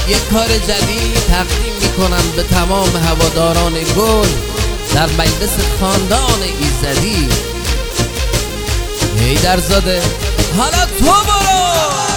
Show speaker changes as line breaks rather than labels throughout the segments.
یک کار جدید تقدیم میکنم به تمام هواداران گل در مجلس خاندان ایزدی. حیدرزاده حالا تو برو.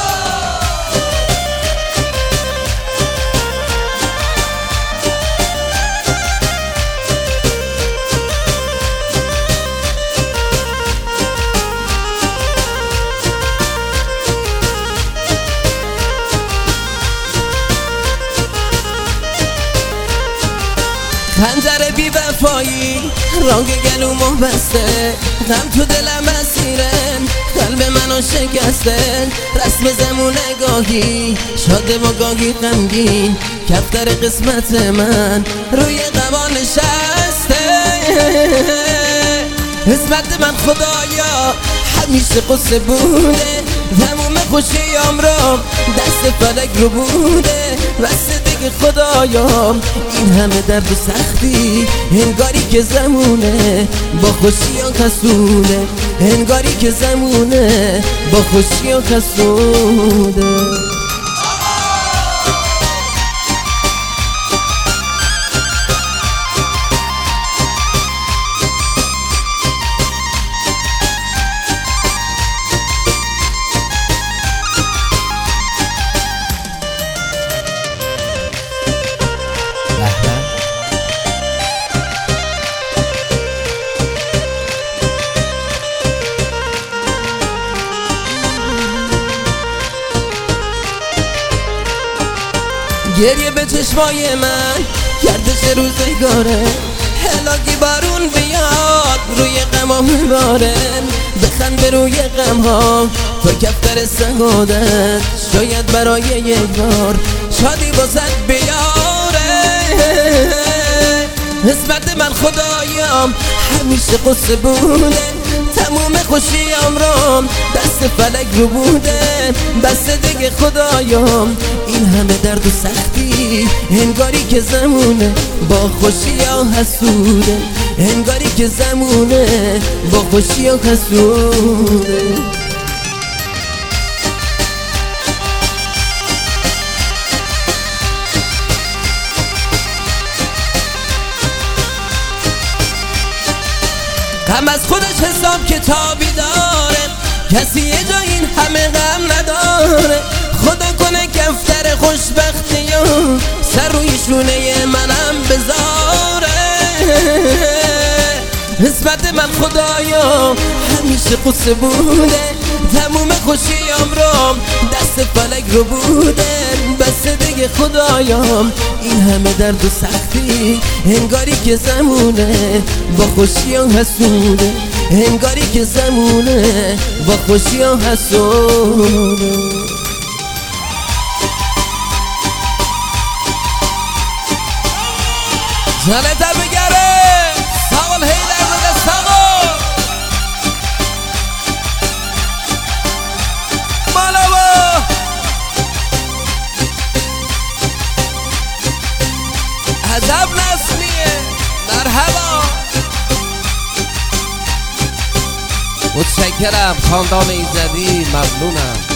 خنجر بی وفایی رنگ گلومو بسته، غم تو دلم اسیرن، قلب منو شکسته. رسم زمونه گاهی شاده و گاهی غمگین، کفتر قسمت من روی قبا نشسته. قسمت من خدایا همیشه قصه بوده، تموم خوشیام رو دست فلک رو بوده. بس دیگه خدایا این همه درد و سختی، انگاری که زمونه با خوشی و خسونه، انگاری که زمونه با خوشی و خسونه. گریه به چشمای من گردش روزگاره، هلاکی بارون بیاد روی غمام میباره. بخند به روی غمها تو کفتر سعادت، شاید برای یک بار شادی بازت بیاره. قسمت من خدایم همیشه قصه بوده، تموم خوشیام رو دست فلک رو بوده. بس دیگه خدایم این همه درد و سختی، انگاری که زمونه با خوشی ها حسوده، انگاری که زمونه با خوشی ها حسوده. غم از خودش حساب کتابی داره، کسی یه جا این همه غم نداره. خدا کنه کفتر خوشبختی و سر روی شونه منم بذاره. قسمت من خدایا همیشه قصه بوده، تموم خوشیام رو دست فلک رو بوده. بس دیگه خدایا این همه درد و سختی، انگاری که زمونه با خوشی ها حسوده، انگاری که زمونه با خوشی ها حسوده. جانتا بگره سوال حیدرزاده سوال بالا با عجب نسلیه در هوا. متشکرم خاندان ایزدی، ممنونم.